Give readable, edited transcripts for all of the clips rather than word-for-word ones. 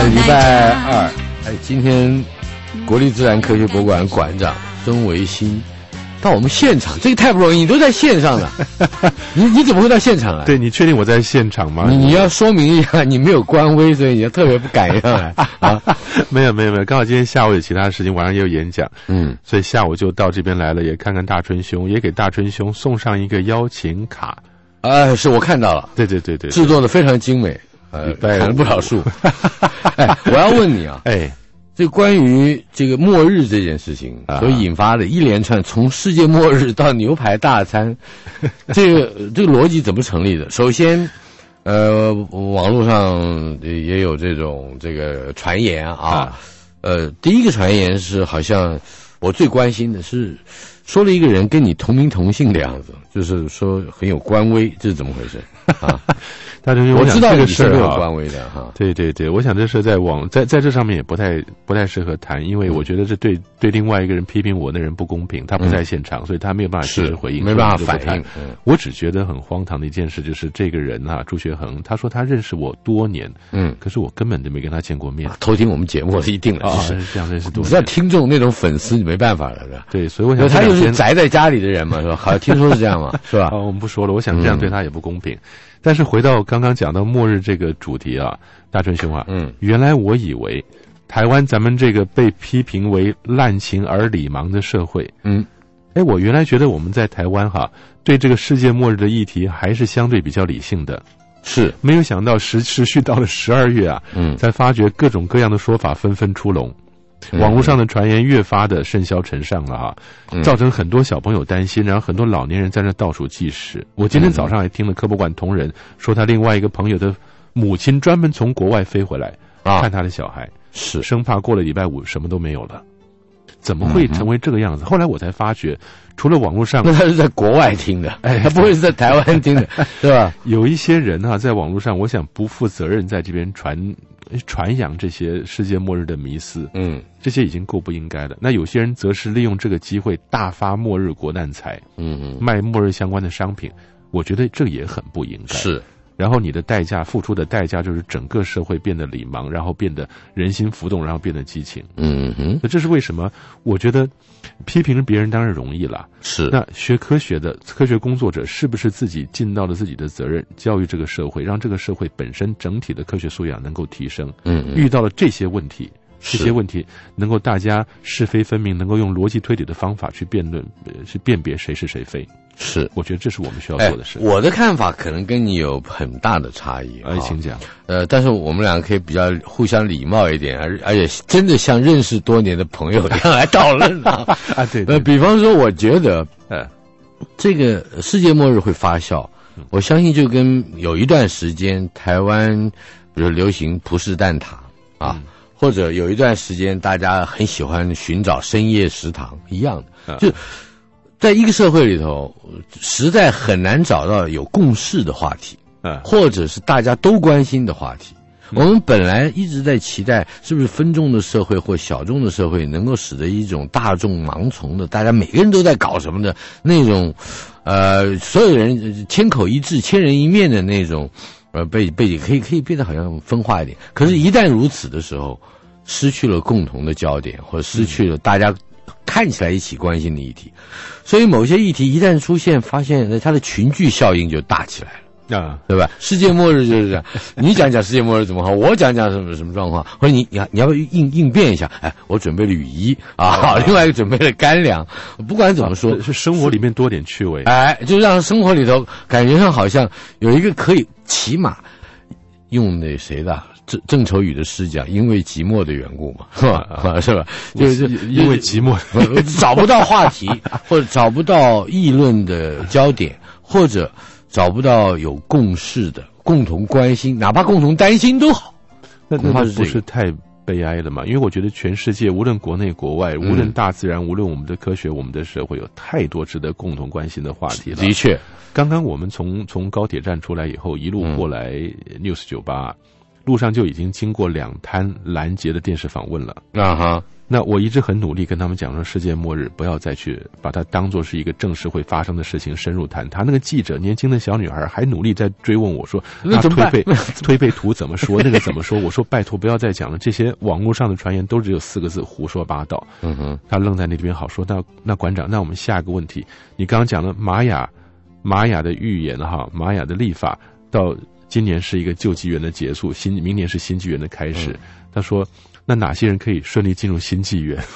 礼拜二，今天国立自然科学博物馆馆长孙维新到我们现场，这个太不容易，你都在线上了，你怎么会到现场来？ 对，你确定我在现场吗？ 你要说明一下，你没有官微，所以你特别不敢上来啊。 没有，刚好今天下午有其他事情，晚上也有演讲，所以下午就到这边来了，也看看大春兄，也给大春兄送上一个邀请卡。 是我看到了， 对， 制作的非常精美，砍了不少树。我要问你啊，这关于这个末日这件事情所引发的一连串从世界末日到牛排大餐，这个逻辑怎么成立的？首先，网络上也有这个传言啊，第一个传言是好像我最关心的是说了一个人跟你同名同姓的样子，就是说很有官威，这是怎么回事啊？我知道你是没有官威的哈。 对，我想这是在这上面也不太适合谈，因为我觉得这对另外一个人批评我的人不公平，他不在现场，所以他没有办法及时回应， 没办法反应。 我只觉得很荒唐的一件事就是这个人啊，朱学恒，他说他认识我多年，可是我根本就没跟他见过面。 偷听我们节目一定了， 是这样认识多年。 你知道听众那种粉丝你没办法了，是吧？ 对，所以我想他就是宅在家里的人嘛，是吧？好，听说是这样嘛，是吧？ 我们不说了，我想这样对他也不公平。但是回到刚刚讲到末日这个主题啊，大春兄啊，原来我以为台湾咱们这个被批评为滥情而理盲的社会，我原来觉得我们在台湾对这个世界末日的议题还是相对比较理性的， 是没有想到持续到了12月啊，才发觉各种各样的说法纷纷出笼。网络上的传言越发的甚嚣尘上了造成很多小朋友担心，然后很多老年人在那倒数计时。我今天早上还听了科博馆同仁说，他另外一个朋友的母亲专门从国外飞回来看他的小孩， 是生怕过了礼拜5什么都没有了。怎么会成为这个样子？后来我才发觉，除了网络上， 那他是在国外听的，他不会是在台湾听的，对吧？ 有一些人在网络上，我想不负责任，在这边传扬这些世界末日的迷思，这些已经够不应该了。那有些人则是利用这个机会大发末日国难财，卖末日相关的商品，我觉得这也很不应该。 是。 然后你的付出的代价就是整个社会变得理盲，然后变得人心浮动，然后变得激情。那这是为什么？我觉得批评别人当然容易了， 是。 那学科学的科学工作者是不是自己尽到了自己的责任，教育这个社会，让这个社会本身整体的科学素养能够提升？遇到了这些问题，能够大家是非分明，能够用逻辑推理的方法去辩论，去辨别谁是谁非。是，我觉得这是我们需要做的事。 我的看法可能跟你有很大的差异。 请讲。 但是我们两个可以比较互相礼貌一点，而且真的像认识多年的朋友一样来讨论对。 比方说，我觉得，这个世界末日会发酵，我相信就跟有一段时间台湾，比如流行葡式蛋挞或者有一段时间大家很喜欢寻找深夜食堂一样的，就。在一个社会里头，实在很难找到有共识的话题，或者是大家都关心的话题。我们本来一直在期待，是不是分众的社会或小众的社会能够使得一种大众盲从的，大家每个人都在搞什么的那种，所有人千口一致、千人一面的那种，背景可以变得好像分化一点。可是，一旦如此的时候，失去了共同的焦点，或者失去了大家看起来一起关心的议题，所以某些议题一旦出现，发现它的群聚效应就大起来了对吧？世界末日就是这样，你讲世界末日怎么好，我讲什么状况，或者你要不要应变一下？我准备了雨衣另外一个准备了干粮，不管怎么说， 是生活里面多点趣味， 就让生活里头感觉上好像有一个可以起码用那谁的。郑愁予的诗讲，因为寂寞的缘故嘛，是吧？就是因为寂寞， 找不到话题，或者找不到议论的焦点，或者找不到有共识的、共同关心，哪怕共同担心都好。 那不是太悲哀了嘛？因为我觉得全世界，无论国内国外，无论大自然，无论我们的科学，我们的社会，有太多值得共同关心的话题了。 的确， 刚刚我们从高铁站出来以后，一路过来 News 98。路上就已经经过2摊拦截的电视访问了那我一直很努力跟他们讲说，世界末日不要再去把它当作是一个正式会发生的事情深入谈。他那个记者年轻的小女孩还努力在追问我说，那推背图怎么说，那个怎么说？我说拜托不要再讲了，这些网络上的传言都只有4个字，胡说八道。他愣在那边，好说，那馆长，那我们下一个问题，你刚刚讲了玛雅的预言哈，玛雅的历法到今年是一个旧纪元的结束，明年是新纪元的开始。他说，那哪些人可以顺利进入新纪元？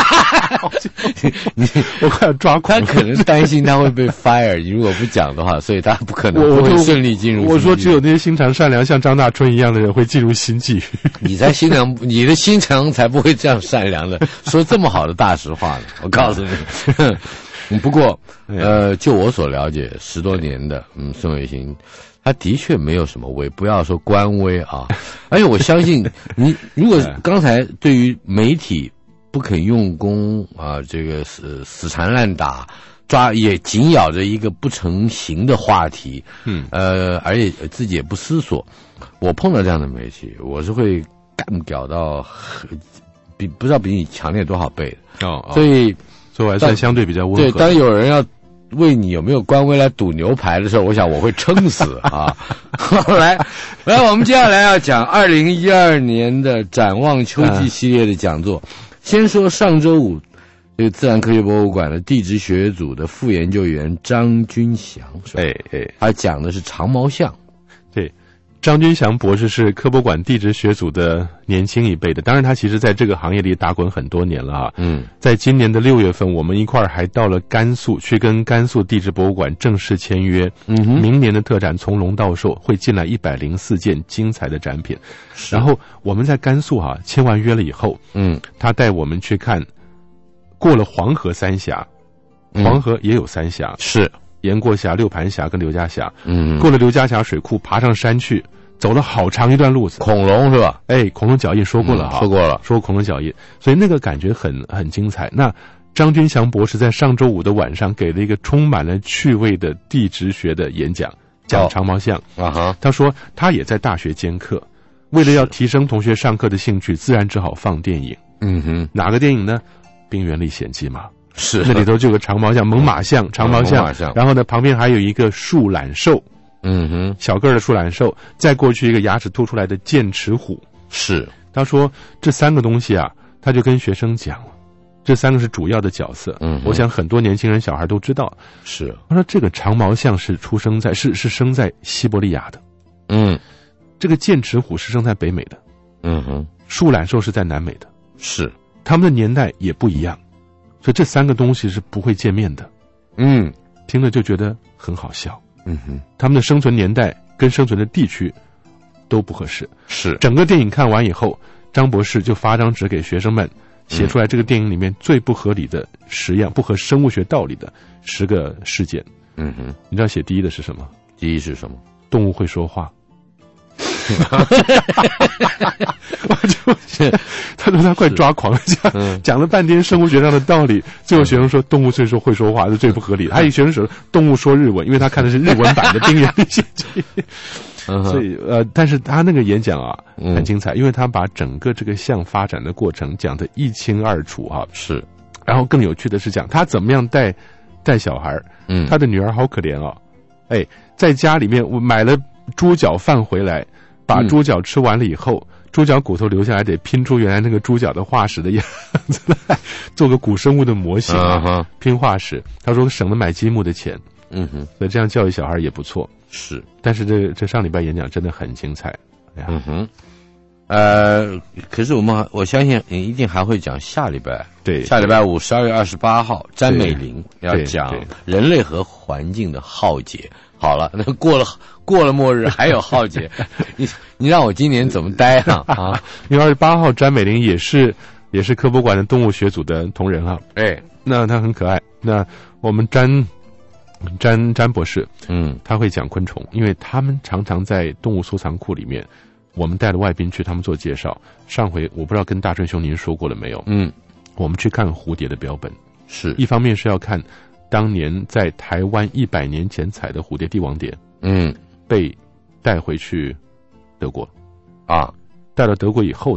我快要抓狂了。 他可能担心他会被 fire， 你如果不讲的话，所以他不可能会顺利进入。 我说只有那些心肠善良像张大春一样的人会进入新纪元。 你的心肠才不会这样善良的，说这么好的大实话呢。我告诉你，不过就我所了解10多年的孙伟行。他的确没有什么威，不要说官威啊！而且我相信你，如果刚才对于媒体不肯用功啊，这个死缠烂打，也紧咬着一个不成形的话题，而且自己也不思索，我碰到这样的媒体，我是会干屌到不知道比你强烈多少倍的所以我还算相对比较温和。 对，当有人要为你有没有官威来赌牛排的时候，我想我会撑死啊！来，我们接下来要讲2012年的展望秋季系列的讲座。先说上周五，这个自然科学博物馆的地质学组的副研究员张君祥，他讲的是长毛象。 对。张君祥博士是科博馆地质学组的年轻一辈的，当然他其实在这个行业里打滚很多年了啊。在今年的6月份，我们一块儿还到了甘肃，去跟甘肃地质博物馆正式签约。明年的特展从龙到寿会进来104件精彩的展品。然后我们在甘肃签完约了以后，他带我们去看过了黄河3峡，黄河也有3峡， 是盐过峡、六盘峡跟刘家峡。过了刘家峡水库，爬上山去。走了好长一段路子， 恐龙是吧？ 恐龙脚印说过了说过了， 说恐龙脚印，所以那个感觉很精彩。那张君祥博士在上周五的晚上给了一个充满了趣味的地质学的演讲，讲长毛象。他说他也在大学兼课，为了要提升同学上课的兴趣，自然只好放电影。哪个电影呢？《冰原历险记》嘛。 是， 那里头就有个长毛象、猛犸象、长毛象，然后呢，旁边还有一个树懒兽。小个儿的树懒兽，再过去一个牙齿凸出来的剑齿虎。 是， 他说这3个东西他就跟学生讲了，这3个是主要的角色。我想很多年轻人小孩都知道。 是， 他说这个长毛象是生在西伯利亚的。这个剑齿虎是生在北美的。树懒兽是在南美的。 是， 他们的年代也不一样，所以这3个东西是不会见面的。听了就觉得很好笑。他们的生存年代跟生存的地区都不合适。 是， 整个电影看完以后，张博士就发张纸给学生们，写出来这个电影里面最不合理的10样不合生物学道理的10个事件。你知道写第一的是什么？ 第一是什么？ 动物会说话。他说他快抓狂了，讲了半天生物学上的道理，最后学生说动物最会说话是最不合理的。还有学生说动物说日文，因为他看的是日文版的《冰原历险记》。所以但是他那个演讲很精彩，因为他把整个这个象发展的过程讲得一清二楚是， 然后更有趣的是讲他怎么样带小孩。他的女儿好可怜在家里面我买了猪脚饭回来，把猪脚吃完了以后，猪脚骨头留下来得拼出原来那个猪脚的化石的样子来，做个古生物的模型拼化石。他说省了买积木的钱。所以这样教育小孩也不错。 是， 但是这上礼拜演讲真的很精彩。 可是我相信你一定还会讲下礼拜。 对， 下礼拜五12月28号，詹美玲要讲人类和环境的浩劫。好了，那过了末日还有浩劫，你让我今年怎么待啊？ 因为28号詹美玲也是科博馆的动物学组的同仁那他很可爱。那我们詹博士，他会讲昆虫，因为他们常常在动物收藏库里面，我们带了外宾去，他们做介绍。上回我不知道跟大春兄您说过了没有？我们去看蝴蝶的标本， 是一方面是要看当年在台湾100年前采的蝴蝶帝王蝶，被带回去德国带到德国以后呢，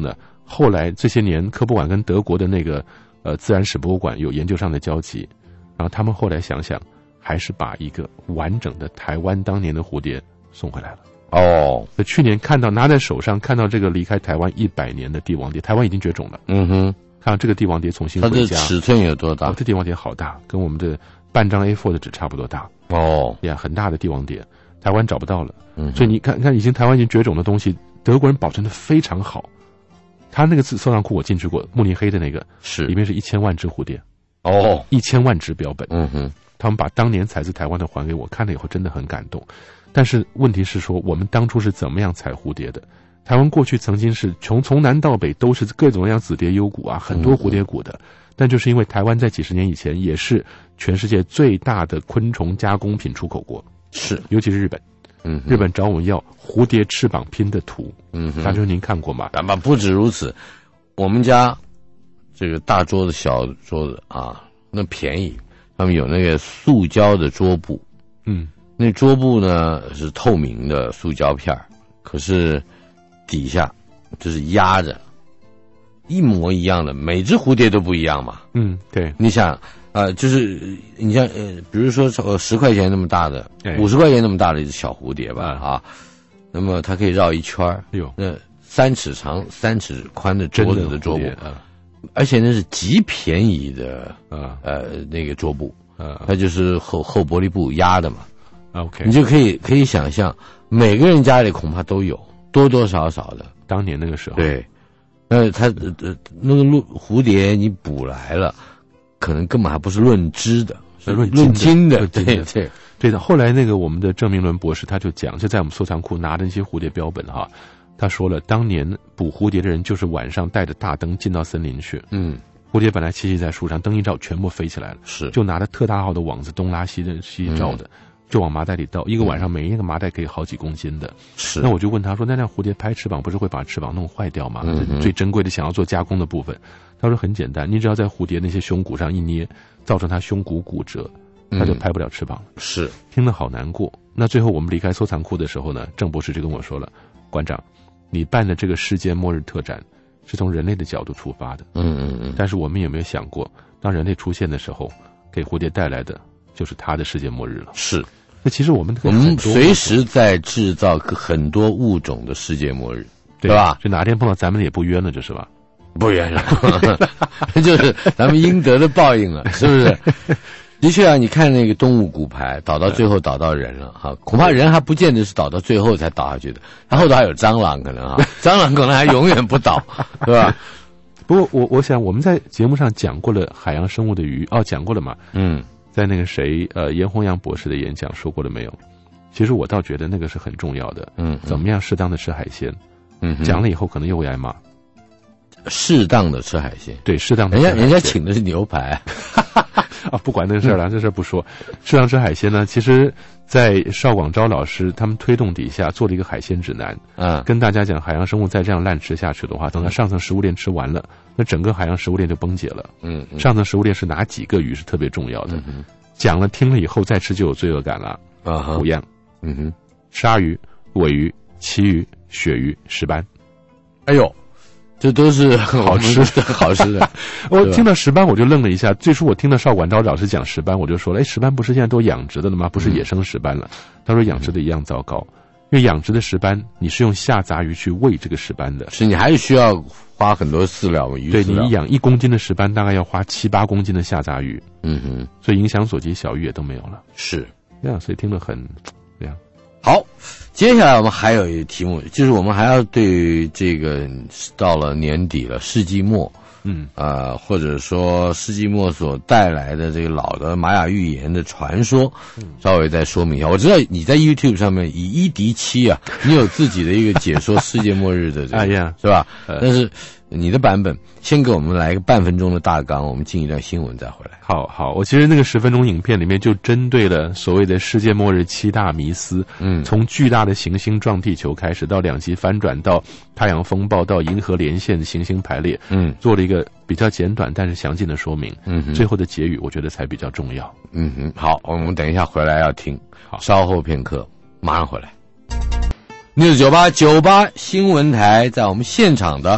后来这些年科博馆跟德国的那个自然史博物馆有研究上的交集，然后他们后来想想，还是把一个完整的台湾当年的蝴蝶送回来了。 哦， 去年拿在手上看到这个离开台湾100年的帝王蝶，台湾已经绝种了。 嗯哼， 看到这个帝王蝶重新回家， 它的尺寸有多大？ 这帝王蝶好大，跟我们的半张 A4 的纸差不多大。 哦， 呀，很大的帝王蝶，台湾找不到了。所以你看，台湾已经绝种的东西，德国人保存的非常好。他那个收藏库我进去过，慕尼黑的那个是里面是1000万只蝴蝶。 哦 ，1000万只标本。 嗯哼， 他们把当年采自台湾的还给我，看了以后真的很感动。但是问题是说，我们当初是怎么样采蝴蝶的？台湾过去曾经是从南到北都是各种各样紫蝶幽谷啊，很多蝴蝶谷的。但就是因为台湾在几十年以前也是全世界最大的昆虫加工品出口国， 是， 尤其是日本。日本找我们要蝴蝶翅膀拼的图。大舅您看过吗？ 不止如此，我们家这个大桌子小桌子啊，那便宜，他们有那个塑胶的桌布。那桌布呢是透明的塑胶片，可是底下就是压着一模一样的，每只蝴蝶都不一样嘛。 对。 你想就是你像比如说10块钱那么大的，50块钱那么大的一只小蝴蝶吧啊，那么它可以绕一圈，那3尺长3尺宽的桌子的桌布，而且那是极便宜的那个桌布，它就是厚玻璃布压的嘛。 OK， 你就可以想象，每个人家里恐怕都有多多少少的。 当年那个时候， 对，它那个蝴蝶你捕来了，可能根本还不是论只的，是论斤的。对的。后来那个我们的郑明伦博士他就讲，就在我们收藏库拿着那些蝴蝶标本哈，他说了，当年捕蝴蝶的人就是晚上带着大灯进到森林去。蝴蝶本来栖息在树上，灯一照全部飞起来了， 是就拿着特大号的网子东拉西照的。就往麻袋里倒，一个晚上每一个麻袋可以好几公斤的。 是， 那我就问他说：“那蝴蝶拍翅膀不是会把翅膀弄坏掉吗？最珍贵的想要做加工的部分。”他说：“很简单，你只要在蝴蝶那些胸骨上一捏，造成它胸骨骨折，它就拍不了翅膀了。” 是， 听得好难过。那最后我们离开收藏库的时候呢，郑博士就跟我说了：“馆长，你办的这个世界末日特展是从人类的角度出发的。但是我们有没有想过，当人类出现的时候，给蝴蝶带来的就是它的世界末日了？” 是。 那其实我们随时在制造很多物种的世界末日，对吧？ 就哪天碰到咱们也不冤了，这是吧？ 不冤了，就是咱们应得的报应了，是不是？的确啊，你看那个动物骨牌倒到最后倒到人了哈，恐怕人还不见得是倒到最后才倒下去的，它后头还有蟑螂可能哈，蟑螂可能还永远不倒，对吧？ 不过我想我们在节目上讲过了海洋生物的鱼，讲过了嘛？在那个严宏阳博士的演讲说过了没有？其实我倒觉得那个是很重要的。怎么样适当的吃海鲜？讲了以后可能又会挨骂。 适当的吃海鲜， 对，适当的吃海鲜。 人家请的是牛排不管那个事儿了，这事儿不说。适当吃海鲜呢，其实在邵广昭老师他们推动底下做了一个海鲜指南。跟大家讲，海洋生物再这样滥吃下去的话，等它上层食物链吃完了，那整个海洋食物链就崩解了。上层食物链是哪几个鱼是特别重要的？讲了听了以后再吃就有罪恶感了。5样。鲨鱼、尾鱼、旗鱼、鳕鱼、石斑。 哎呦，这都是好吃的，好吃的。 我听到石斑我就愣了一下。最初我听到邵广昭老师讲石斑，我就说了：“石斑不是现在都养殖的了吗？不是野生石斑了。”他说养殖的一样糟糕。因为养殖的石斑，你是用下杂鱼去喂这个石斑的， 是你还是需要花很多饲料嘛？ 对，你养1公斤的石斑，大概要花7、8公斤的下杂鱼。所以影响所及，小鱼也都没有了。 是这样，所以听得很这样。 好，接下来我们还有一个题目，就是我们还要对这个到了年底了，世纪末。或者说世纪末所带来的这个老的玛雅预言的传说，稍微再说明一下。我知道你在 YouTube 上面以1敌7啊，你有自己的一个解说世界末日的这个是吧？但是你的版本先给我们来一个半分钟的大纲，我们进一段新闻再回来。 好，我其实那个10分钟影片里面就针对了所谓的世界末日7大迷思，从巨大的行星撞地球开始，到2极反转，到太阳风暴，到银河连线行星排列，做了一个比较简短但是详尽的说明。最后的结语我觉得才比较重要。 好，我们等一下回来要听，稍后片刻马上回来。News 98新闻台在我们现场的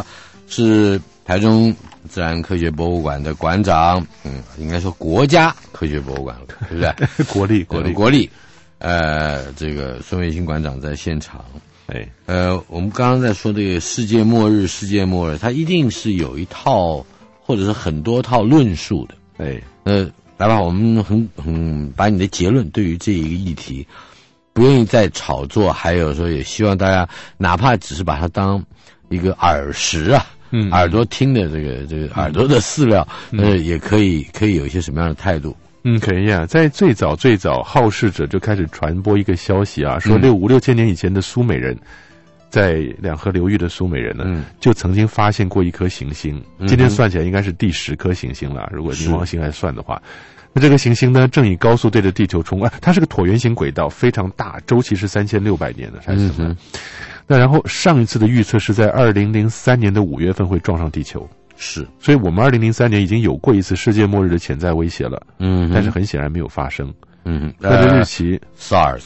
是台中自然科学博物馆的馆长，应该说国家科学博物馆，对不对？国立，这个孙维新馆长在现场。我们刚刚在说这个世界末日，它一定是有一套或者是很多套论述的。来吧，我们很把你的结论对于这一个议题，不愿意再炒作，还有说也希望大家哪怕只是把它当一个耳食啊，耳朵听的这个耳朵的饲料，也可以有一些什么样的态度？ 可以啊，在最早好事者就开始传播一个消息啊，说5、6千年以前的苏美人，在两河流域的苏美人呢，就曾经发现过一颗行星，今天算起来应该是第10颗行星了，如果冥王星来算的话。那这个行星呢，正以高速对着地球冲，它是个椭圆形轨道，非常大，周期是3600年的，还是什么？那然后上一次的预测是在2003年的5月份会撞上地球， 是， 所以我们2003年已经有过一次世界末日的潜在威胁了，但是很显然没有发生。那个日期 SARS。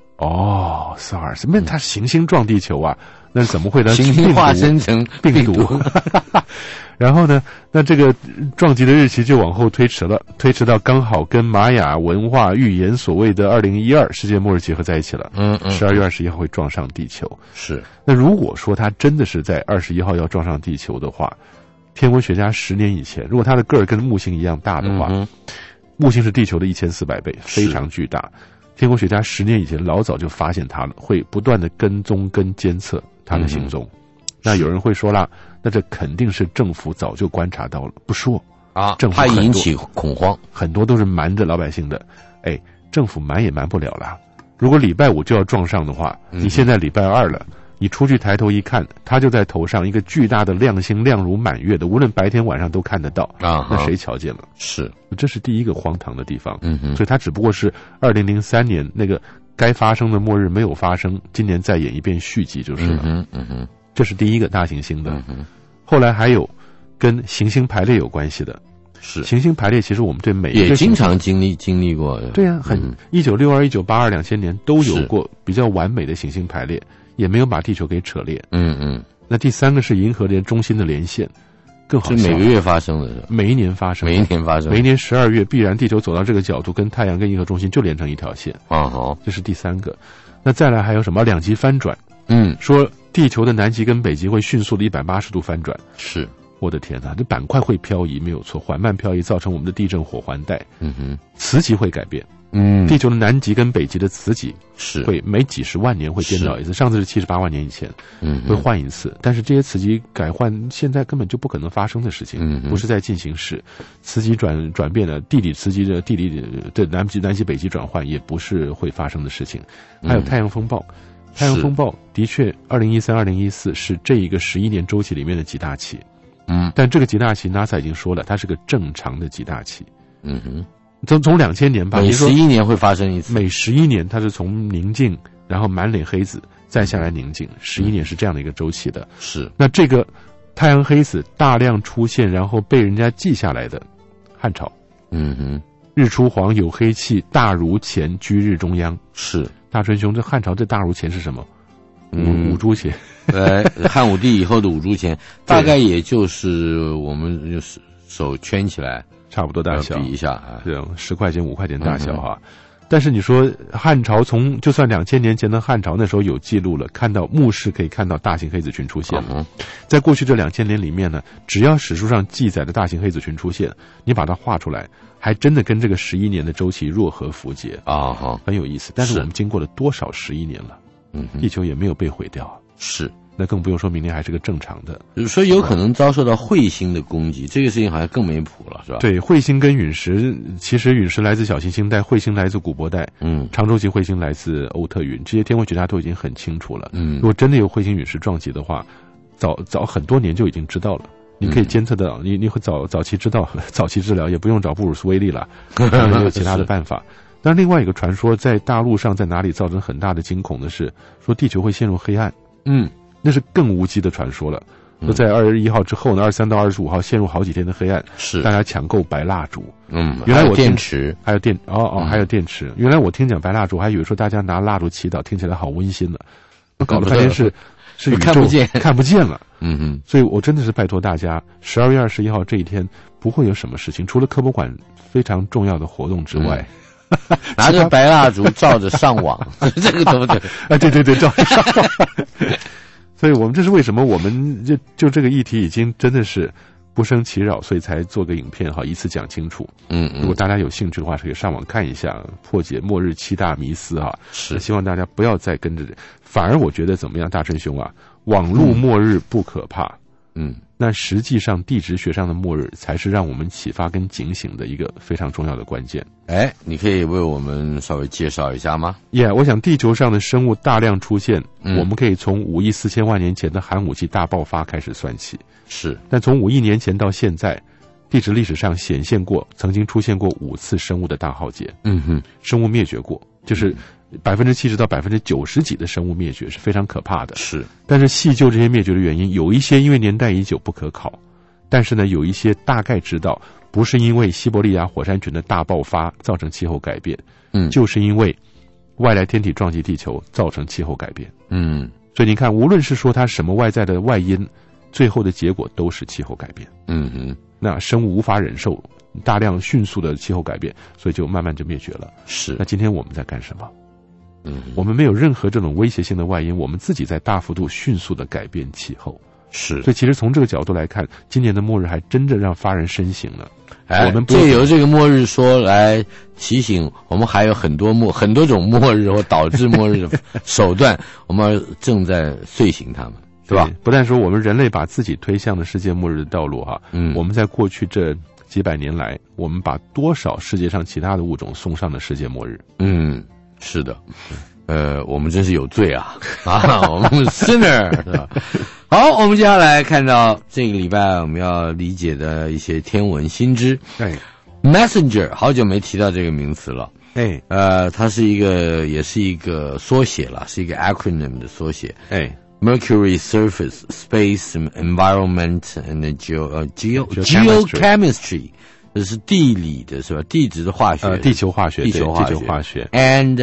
SARS， 那它行星撞地球啊，那怎么会呢？ 行星化生成病毒。 然后呢，那这个撞击的日期就往后推迟到刚好跟玛雅文化预言所谓的2012世界末日结合在一起了。12月21号会撞上地球。是。那如果说它真的是在21号要撞上地球的话，天文学家10年以前，如果它的个儿跟木星一样大的话，木星是地球的1400倍，非常巨大。天文学家10年以前老早就发现它了，会不断的跟踪跟监测它的行踪。那有人会说啦，那这肯定是政府早就观察到了，不说啊，政府怕引起恐慌， 很多都是瞒着老百姓的。政府瞒也瞒不了啦。如果礼拜5就要撞上的话，你现在礼拜2了，你出去抬头一看，它就在头上，一个巨大的亮星，亮如满月的，无论白天晚上都看得到啊。那谁瞧见了？是，这是第一个荒唐的地方。所以它只不过是2003年那个该发生的末日没有发生，今年再演一遍续集就是了。这是第一个大行星的。后来还有跟行星排列有关系的。是，行星排列其实我们对每一个也经常经历过。 对啊，1962、1982、2000年都有过比较完美的行星排列，也没有把地球给扯裂。那第三个是银河的中心的连线，更好笑， 是每个月发生的， 每一年发生，每一年12月必然地球走到这个角度，跟太阳跟银河中心就连成一条线。这是第三个。那再来还有什么2极翻转？说地球的南极跟北极会迅速的180度翻转。是，我的天哪，这板块会漂移没有错，缓慢漂移造成我们的地震火环带。磁极会改变。地球的南极跟北极的磁极是会每几十万年会颠倒一次，上次是78万年以前，会换一次。但是这些磁极改换现在根本就不可能发生的事情，不是在进行时。磁极转变了，地理磁极的地理的南极北极转换也不是会发生的事情。还有太阳风暴。太阳风暴的确2013、2014是这一个11年周期里面的极大期。但这个极大期 NASA 已经说了，它是个正常的极大期。从2000年吧， 每11年会发生一次， 每11年它是从宁静，然后满脸黑子，再下来宁静，11年是这样的一个周期的。是，那这个太阳黑子大量出现，然后被人家记下来的汉朝。日出黄，有黑气，大如钱，居日中央。是，大春兄，这汉朝这大如钱是什么？五铢钱。 汉武帝以后的五铢钱，大概也就是我们就是手圈起来。 差不多大小， 比一下啊， 这样10块钱、5块钱大小哈。但是你说汉朝就算2000年前的汉朝，那时候有记录了，看到目视可以看到大型黑子群出现了。在过去这2000年里面呢，只要史书上记载的大型黑子群出现，你把它画出来，还真的跟这个11年的周期若合符节啊，很有意思。但是我们经过了多少11年了，地球也没有被毁掉，是。那更不用说明年还是个正常的， 所以有可能遭受到彗星的攻击，这个事情好像更没谱了，是吧？ 对，彗星跟陨石，其实陨石来自小行星带，彗星来自古柏带，长周期彗星来自欧特云，这些天文学家都已经很清楚了。如果真的有彗星陨石撞击的话，早很多年就已经知道了。你可以监测到，你会早期知道，早期治疗也不用找布鲁斯威利了，没有其他的办法。但是另外一个传说，在大陆上在哪里造成很大的惊恐的是，说地球会陷入黑暗。那是更无稽的传说了。说在21号之后呢，23到25号陷入好几天的黑暗，是大家抢购白蜡烛。原来我电池还有还有电池。原来我听讲白蜡烛，还以为说大家拿蜡烛祈祷，听起来好温馨呢。搞了半天是是宇宙看不见了。所以我真的是拜托大家，12月21号这一天不会有什么事情，除了科博馆非常重要的活动之外。 拿着白蜡烛照着上网，这个对不对？ 对，照着上网。所以我们这是为什么我们就这个议题已经真的是不胜其扰，所以才做个影片一次讲清楚。如果大家有兴趣的话，是可以上网看一下，破解末日7大迷思是希望大家不要再跟着，反而我觉得怎么样，大春兄网络末日不可怕。那实际上地质学上的末日才是让我们启发跟警醒的一个非常重要的关键。 你可以为我们稍微介绍一下吗？ 我想地球上的生物大量出现，我们可以从5亿4千万年前的寒武纪大爆发开始算起。 是，但从5亿年前到现在，地质历史上曾经出现过5次生物的大浩劫。生物灭绝过，就是70%到90%几的生物灭绝是非常可怕的。 是， 但是细究这些灭绝的原因，有一些因为年代已久不可考，但是呢，有一些大概知道，不是因为西伯利亚火山群的大爆发造成气候改变，就是因为外来天体撞击地球造成气候改变。所以你看，无论是说它什么外在的外因，最后的结果都是气候改变。那生物无法忍受大量迅速的气候改变，所以就慢慢就灭绝了。 是， 那今天我们在干什么？我们没有任何这种威胁性的外因，我们自己在大幅度迅速的改变气候。 是， 所以其实从这个角度来看，今年的末日还真的让发人深省了。我们借由这个末日说来提醒我们，还有很多种末日或导致末日的手段，我们正在遂行他们，对吧？ 不但说我们人类把自己推向了世界末日的道路我们在过去这几百年来，我们把多少世界上其他的物种送上了世界末日。 是的，我们真是有罪我们 sinner 是吧？好，我们接下来看到这个礼拜我们要理解的一些天文新知。Messenger 好久没提到这个名词了。它是也是一个缩写了，是一个 acronym 的缩写。Mercury Surface Space Environment and Geochemistry。这是地理的是吧？地质的化学， 地球化学 ，and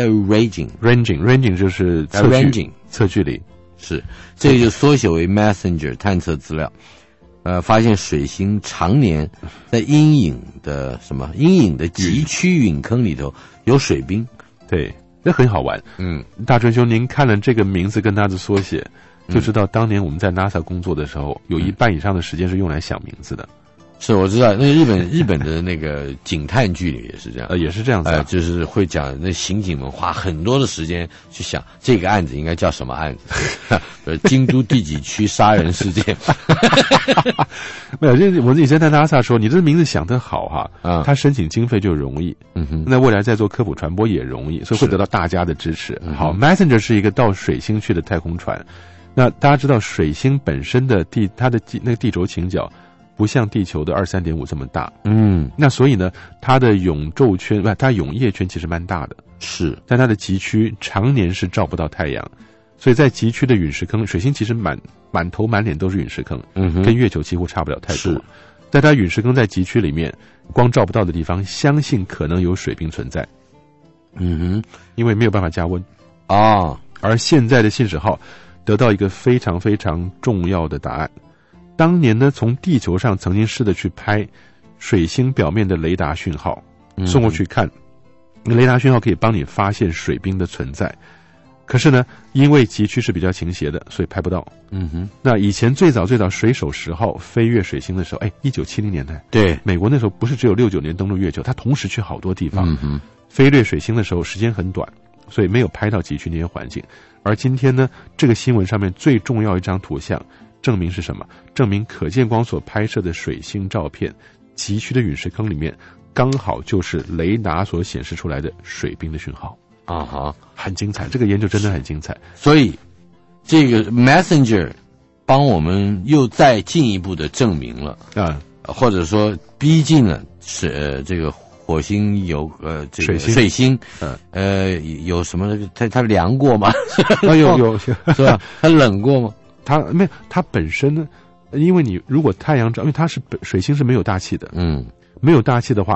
ranging 就是测距离， 是这个就缩写为 Messenger 探测资料。发现水星常年在阴影的极区陨坑里头有水冰， 对，这很好玩。大春兄，您看了这个名字跟它的缩写，就知道当年我们在 NASA 工作的时候，有一半以上的时间是用来想名字的。 是，我知道那个日本的那个警探剧里也是这样， 也是这样子就是会讲那刑警们花很多的时间去想这个案子应该叫什么案子，京都第几区杀人事件。 没有，我以前在 NASA 说，你这名字想得好他申请经费就容易，那未来再做科普传播也容易，所以会得到大家的支持。好 ，Messenger 是一个到水星去的太空船，那大家知道水星本身的它的那个地轴倾角不像地球的23.5这么大，那所以呢，它的永昼圈它永夜圈其实蛮大的， 是， 但它的极区常年是照不到太阳，所以在极区的陨石坑，水星其实满头满脸都是陨石坑，跟月球几乎差不了太多。在它陨石坑在极区里面，光照不到的地方，相信可能有水冰存在，因为没有办法加温而现在的信使号得到一个非常非常重要的答案。当年呢，从地球上曾经试着去拍水星表面的雷达讯号，送过去看，雷达讯号可以帮你发现水冰的存在。可是呢，因为极区是比较倾斜的，所以拍不到。那以前最早水手10号飞越水星的时候，1970年代， 对， 美国那时候不是只有69年登陆月球，它同时去好多地方。飞掠水星的时候时间很短，所以没有拍到极区那些环境。而今天呢，这个新闻上面最重要一张图像，证明是什么？证明可见光所拍摄的水星照片，极区的陨石坑里面刚好就是雷达所显示出来的水冰的讯号。很精彩，这个研究真的很精彩。 所以这个 Messenger 帮我们又再进一步的证明了或者说逼近了这个火星有这个水星有什么它凉过吗？ 有是吧？它冷过吗？ 它没有，它本身呢，因为你如果太阳照，因为它是水星是没有大气的，没有大气的话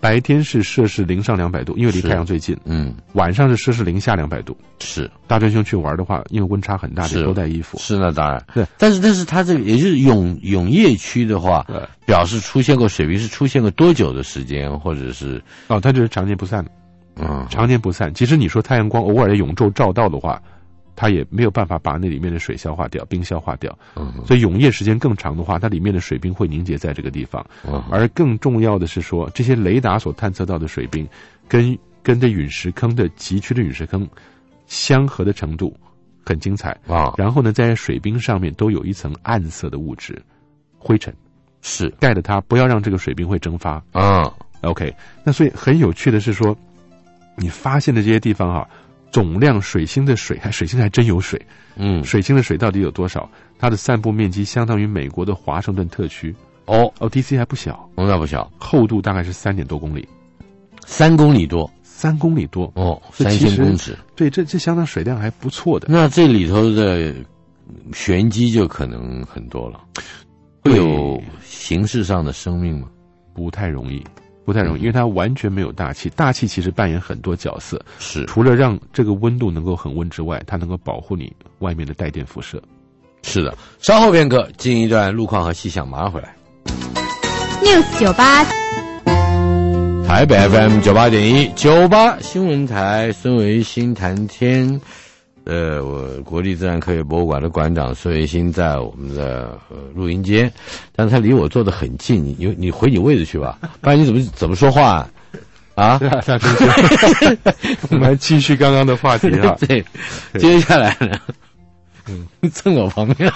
白天是摄氏零上200度，因为离太阳最近。晚上是摄氏零下200度。 是大专兄去玩的话，因为温差很大，得多带衣服。 是那当然。 对， 但是它这个也就是永夜区的话，表示出现过水冰是出现过多久的时间，或者是它就是常年不散的。常年不散。其实你说太阳光偶尔的永昼照到的话，它也没有办法把那里面的水消化掉，冰消化掉。所以永夜时间更长的话，它里面的水冰会凝结在这个地方。而更重要的是说，这些雷达所探测到的水冰，跟这陨石坑的极区的陨石坑相合的程度很精彩然后呢，在水冰上面都有一层暗色的物质，灰尘， 是盖着它，不要让这个水冰会蒸发。OK， 那所以很有趣的是说，你发现的这些地方总量水星的水，水星还真有水。水星的水到底有多少？它的散布面积相当于美国的华盛顿特区。DC 还不小， 那不小， 厚度大概是3点多公里 ，3公里多 ，3公里多 3000公尺。 对，这相当水量还不错的。 那这里头的玄机就可能很多了，会有形式上的生命吗？ 不太容易，因为它完全没有大气。大气其实扮演很多角色， 是除了让这个温度能够恒温之外，它能够保护你外面的带电辐射。 是的，稍后片刻进一段路况和气象，马上回来。 News 98， 台北 FM 98.1，98新闻台，孙维新谈天。我国立自然科学博物馆的馆长孙维新在我们的录音间，但是他离我坐得很近，你回你位置去吧，不然你怎么说话啊？ 对啊，大真兄，我们继续刚刚的话题啊。 对，接下来呢，蹭我旁边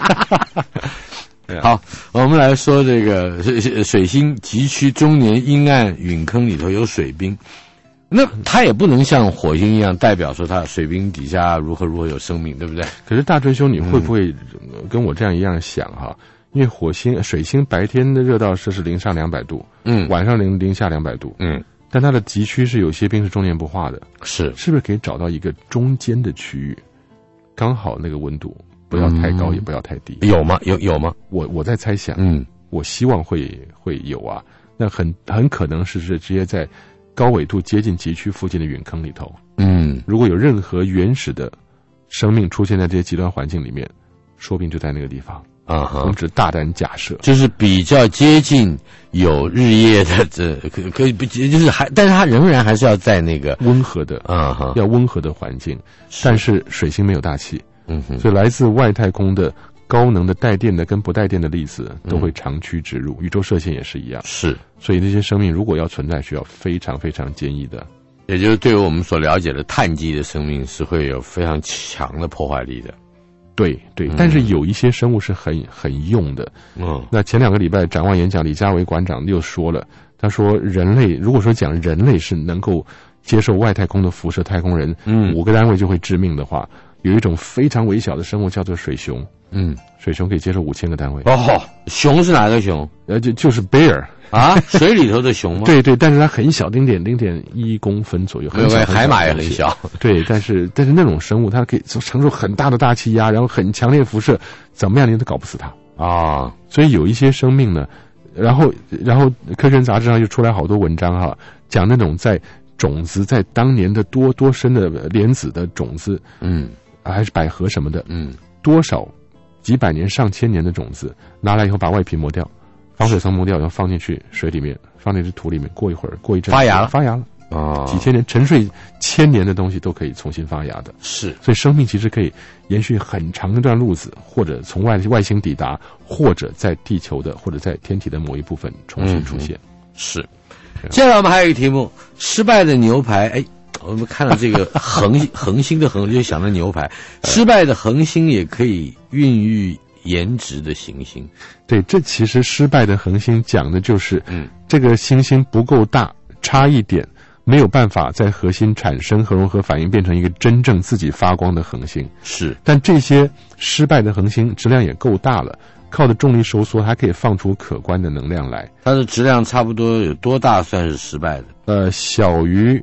来。好，我们来说这个水星极区终年阴暗陨坑里头有水冰。那它也不能像火星一样代表说它水冰底下如何有生命，对不对？ 可是大春兄，你会不会跟我这样一样想因为水星白天的热到摄氏零上200度，晚上零下200度，但它的极区是有些冰是终年不化的，是不是可以找到一个中间的区域，刚好那个温度不要太高，也不要太低？ 有吗？有吗？ 我在猜想，我希望会有啊。那很可能是直接在高纬度接近极区附近的陨坑里头，如果有任何原始的生命出现在这些极端环境里面，说不定就在那个地方。我们只大胆假设， 就是比较接近有日夜的可以不就是但是它仍然还是要在那个温和的要温和的环境，但是水星没有大气，所以来自外太空的高能的带电的跟不带电的粒子都会长驱直入，宇宙射线也是一样。是，所以那些生命如果要存在，需要非常非常坚毅的， 也就是对于我们所了解的碳基的生命是会有非常强的破坏力的。 对，但是有一些生物是很用的。那前2个礼拜展望演讲，李家维馆长又说了，他说人类如果说讲人类是能够接受外太空的辐射，太空人5个单位就会致命的话，有一种非常微小的生物叫做水熊。水熊可以接受5000个单位。 熊是哪个熊？ 就是 bear 水里头的熊吗？ 对，但是它很小，0.1公分左右，很小。 海马也很小。 对，但是那种生物，它可以承受很大的大气压，然后很强烈辐射，怎么样你都搞不死它所以有一些生命呢，然后科学杂志上就出来好多文章讲那种在种子在当年的多深的莲子的种子，还是百合什么的，多少几百年上千年的种子拿来以后把外皮磨掉，防水层磨掉，然后放进去水里面，放进去土里面，过一阵发芽了几千年沉睡1000年的东西都可以重新发芽的。是，所以生命其实可以延续很长一段路子，或者从外星抵达，或者在地球的或者在天体的某一部分重新出现。 是。接下来我们还有一个题目：失败的牛排。我们看到这个恒星的恒，就想到牛排。失败的恒星也可以孕育颜值的行星。 对，这其实失败的恒星讲的就是，这个星星不够大，差一点，没有办法在核心产生核融合反应，变成一个真正自己发光的恒星。是，但这些失败的恒星质量也够大了，靠着重力收缩，还可以放出可观的能量来。 它的质量差不多有多大算是失败的？ 小于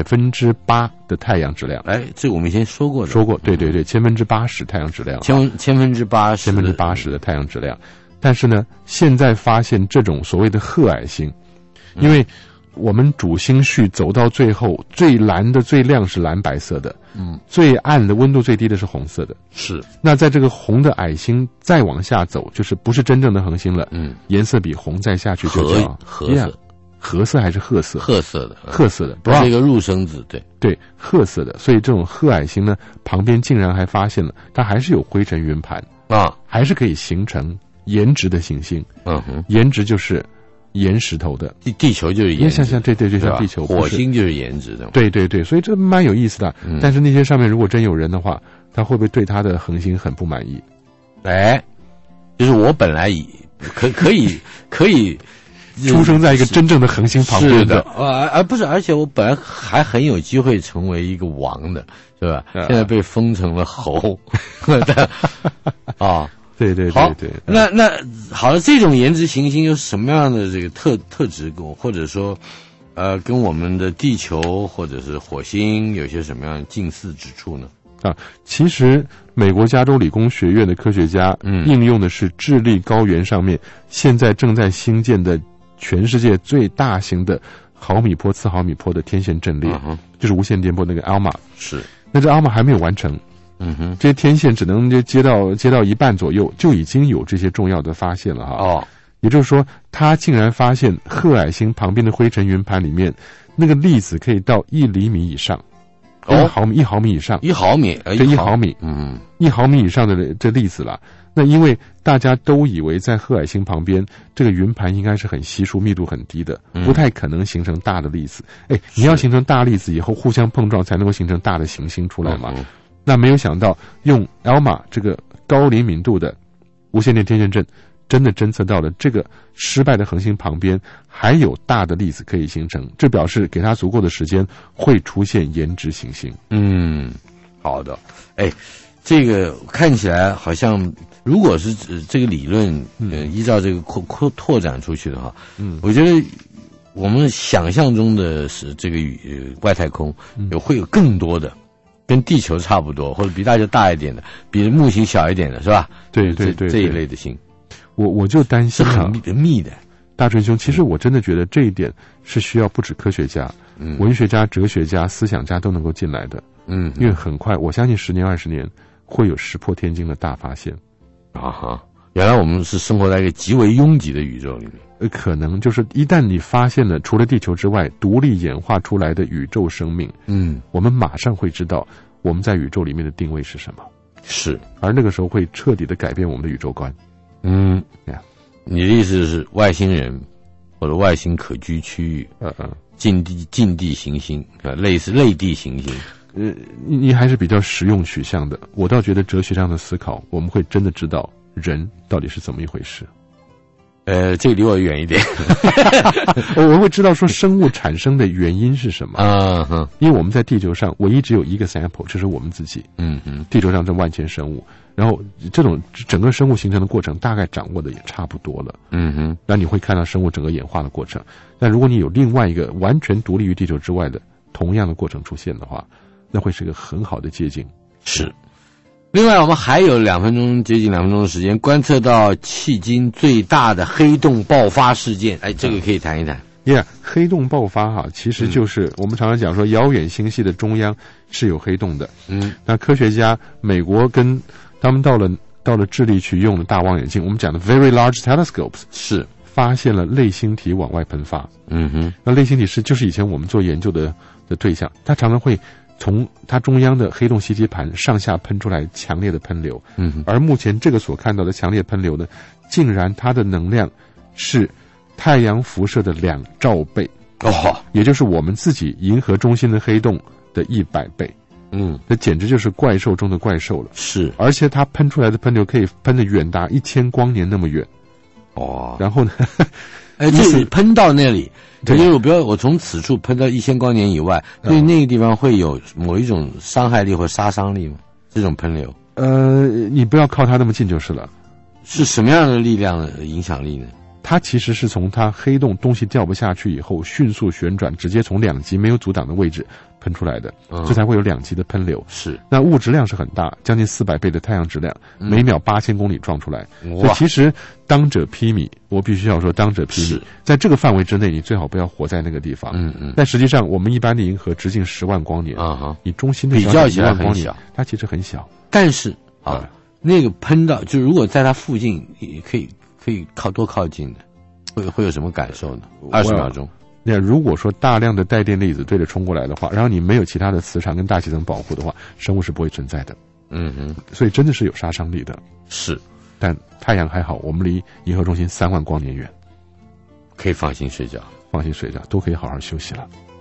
8%的太阳质量。 这个我们以前说过， 对，80%太阳质量，80%的太阳质量。但是呢，现在发现这种所谓的褐矮星，因为我们主星序走到最后，最蓝的最亮是蓝白色的，最暗的温度最低的是红色的。 是。 那在这个红的矮星再往下走，就是不是真正的恒星了，颜色比红再下去就叫褐色。 褐色还是褐色？ 褐色的， 褐色的， 不是一个入声字， 对，褐色的。所以这种褐矮星呢，旁边竟然还发现了，它还是有灰尘云盘啊，还是可以形成岩质的行星。岩质就是岩石头的， 地球就是岩质， 像对，就像地球， 火星就是岩质的。 对，所以这蛮有意思的。但是那些上面如果真有人的话，他会不会对他的恒星很不满意？ 就是我本来可以。 出生在一个真正的恒星旁边的， 不是，而且我本来还很有机会成为一个王的，是吧？现在被封成了猴，啊，对， 好， 那好了，这种颜值行星有什么样的这个特质，或者说，跟我们的地球或者是火星有些什么样近似之处呢？ 其实美国加州理工学院的科学家，应用的是智利高原上面现在正在兴建的全世界最大型的毫米波、次毫米波的天线阵列，就是无线电波那个 ALMA。是，那这 ALMA 还没有完成，这些天线只能接到一半左右，就已经有这些重要的发现了哈。也就是说，他竟然发现褐矮星旁边的灰尘云盘里面那个粒子可以到1厘米以上。1毫米以上，1毫米，1毫米以上的这粒子了。那因为大家都以为在褐矮星旁边，这个云盘应该是很稀疏、密度很低的，不太可能形成大的粒子。你要形成大粒子以后，互相碰撞才能够形成大的行星出来嘛。那没有想到，用 ALMA 这个高灵敏度的无线电天线阵，真的侦测到了这个失败的恒星旁边还有大的粒子可以形成，这表示给它足够的时间会出现岩质行星。 好的。这个看起来好像，如果是这个理论依照这个拓展出去的话，我觉得我们想象中的是这个外太空会有更多的跟地球差不多或者比大球大一点的，比木星小一点的，是吧？ 对， 这一类的星。 我就担心是很密的。 大春兄，其实我真的觉得这一点是需要不止科学家、文学家、哲学家、思想家都能够进来的。因为很快，我相信10年、20年会有石破天惊的大发现。 原来我们是生活在一个极为拥挤的宇宙里面。 可能就是一旦你发现了除了地球之外独立演化出来的宇宙生命，我们马上会知道我们在宇宙里面的定位是什么。 是， 而那个时候会彻底的改变我们的宇宙观。 你的意思是外星人或者外星可居区域，近地行星，类似类地行星。 你还是比较实用取向的，我倒觉得哲学上的思考，我们会真的知道人到底是怎么一回事。 这个离我远一点。 我会知道说生物产生的原因是什么。因为我们在地球上唯一只有一个 sample， 就是我们自己。地球上这万千生物，然后这种整个生物形成的过程大概掌握的也差不多了。那你会看到生物整个演化的过程。但如果你有另外一个完全独立于地球之外的同样的过程出现的话，那会是个很好的接近。 是。另外，我们还有接近2分钟的时间，观测到迄今最大的黑洞爆发事件。这个可以谈一谈。 黑洞爆发其实就是我们常常讲说，遥远星系的中央是有黑洞的。那科学家美国跟他们到了智利去用的大望远镜，我们讲的 Very Large Telescopes， 是发现了类星体往外喷发。那类星体就是以前我们做研究的对象，它常常会从它中央的黑洞吸积盘上下喷出来强烈的喷流。而目前这个所看到的强烈喷流呢，竟然它的能量是太阳辐射的2兆倍。也就是我们自己银河中心的黑洞的100倍。那简直就是怪兽中的怪兽了。 是， 而且它喷出来的喷流可以喷得远达1000光年那么远。然后呢， 就是喷到那里，就是比如我从此处喷到1000光年以外，对那个地方会有某一种伤害力或杀伤力吗？这种喷流？ 你不要靠它那么近就是了。 是什么样的力量的影响力呢？ 它其实是从它黑洞东西掉不下去以后，迅速旋转，直接从2级没有阻挡的位置喷出来的，这才会有2级的喷流。 是， 那物质量是很大，将近400倍的太阳质量，每秒8000公里撞出来。所以其实当者披靡，我必须要说当者披靡，在这个范围之内，你最好不要活在那个地方。但实际上，我们一般的银河直径10万光年你中心的比较起来 1万光年，它其实很小。 但是那个喷到，就如果在它附近，可以多靠近的，会有什么感受呢？20秒钟。 那如果说大量的带电粒子对着冲过来的话，然后你没有其他的磁场跟大气层保护的话，生物是不会存在的。所以真的是有杀伤力的。 是， 但太阳还好，我们离银河中心3万光年远， 可以放心睡觉， 都可以好好休息了。